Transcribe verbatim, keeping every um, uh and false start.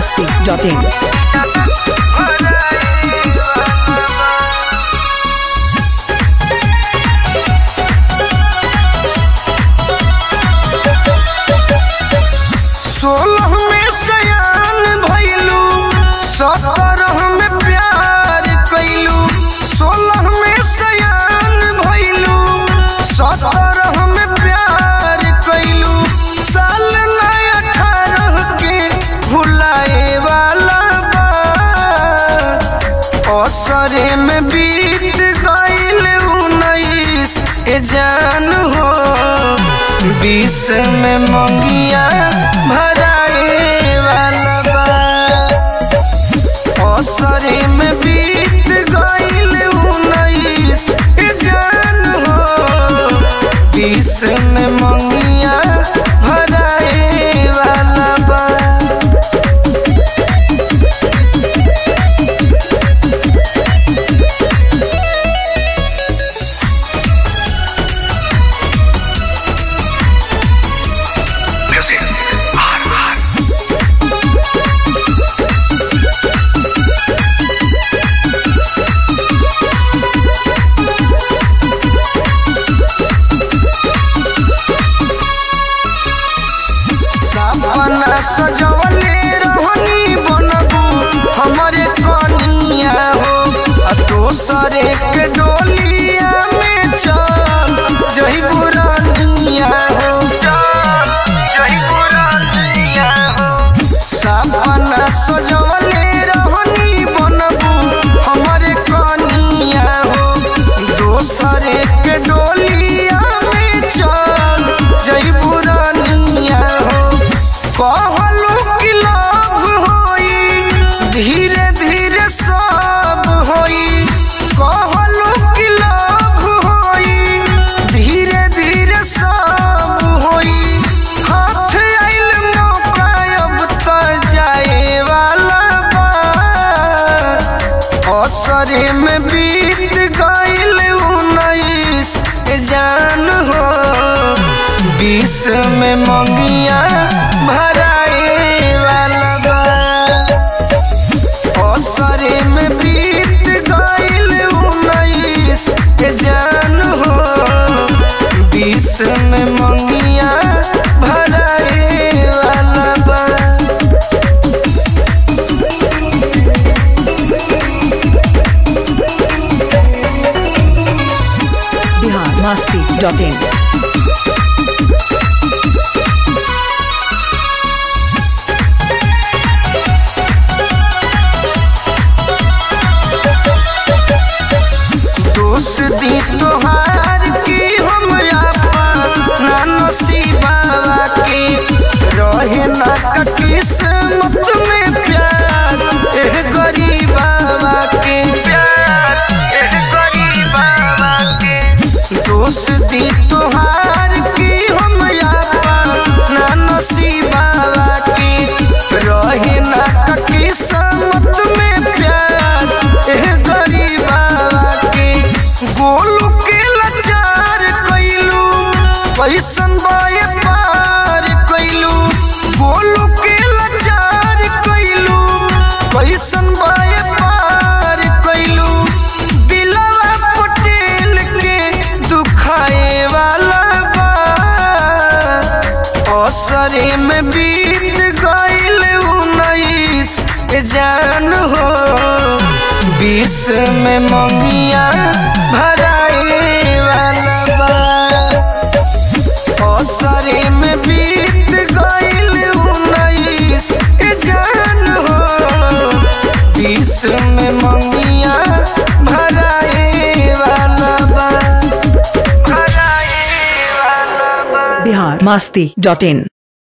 masti dot in. सोलह में सयान भइलू, सत्रह में प्यार कइलू। सोलह में सयान भइलू, सत्रह में प्यार कइलू। साल नया अठारह के भुलाए वाला बा, असरे में बीत गइल उन्नीस ए जान हो। बीस में मंगिया भराए वाला बा, असरे में बीत गइल उन्नीस ए जान हो। बीस में मंगिया भराए वाला बा। सपना सजवले रहनी बनबू हमरे कनिया हो। आ दोसरे के डोलिया में चल जइबू रानिया हो, चल जइबू रानिया हो। सपना सजवले रहनी बनबू हमरे कनिया हो। दोसरे के डोलिया में चल जइबू रानिया हो। कहलू कि लाभ होई, धीरे धीरे सब होई। कहलू कि लाभ होई, धीरे धीरे सब होई। हाथ आइल मौका अब त जाए वाला बा, असरे में बीत गइल उन्नीस जान हो। बीस में मंगिया भराए वाला बा, असरे में बीत गइल उन्नीस जान हो। बीस में मंगिया भराए वाला बा। Bihar masti dot in. दोष दी तोहार की हम अपना नसीबा के, रहे ना किस्मत में प्यार एह गरीबा के, प्यार एह गरीबा के। दोष दी तोहार की हम अपना नसीबा के, रहे ना किस्मत में प्यार एह गरीबा के। गोलू के लाचार कइलू, कैसन बाए पार कइलू। गोलू के लाचार कइलू, कैसन बाए पार कइलू। दिलवा पटेल के दुखाए वाला बा, असरे में बीत गइल उन्नीस जान हो। बीस में मंगिया भराए वाला बा, असरे में बीत गइल उन्नीस जान हो। बीस में मंगिया भराए वाला बा, भराए वाला बा। Bihar masti dot in.